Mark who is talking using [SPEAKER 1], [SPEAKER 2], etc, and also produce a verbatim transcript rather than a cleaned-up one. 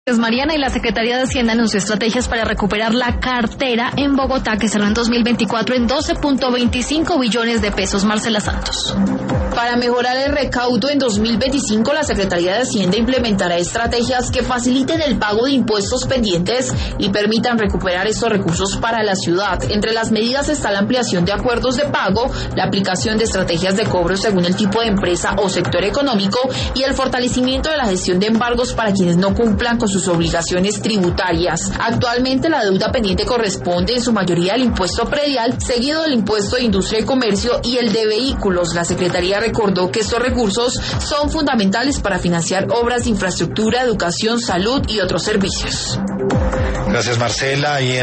[SPEAKER 1] Mariana, y la Secretaría de Hacienda anunció estrategias para recuperar la cartera en Bogotá, que cerró en dos mil veinticuatro en doce punto veinticinco billones de pesos. Marcela Santos.
[SPEAKER 2] Para mejorar el recaudo en dos mil veinticinco, la Secretaría de Hacienda implementará estrategias que faciliten el pago de impuestos pendientes y permitan recuperar estos recursos para la ciudad. Entre las medidas está la ampliación de acuerdos de pago, la aplicación de estrategias de cobro según el tipo de empresa o sector económico y el fortalecimiento de la gestión de embargos para quienes no cumplan con sus obligaciones tributarias. Actualmente la deuda pendiente corresponde en su mayoría al impuesto predial, seguido del impuesto de industria y comercio y el de vehículos. La Secretaría recordó que estos recursos son fundamentales para financiar obras de infraestructura, educación, salud y otros servicios.
[SPEAKER 3] Gracias, Marcela. Y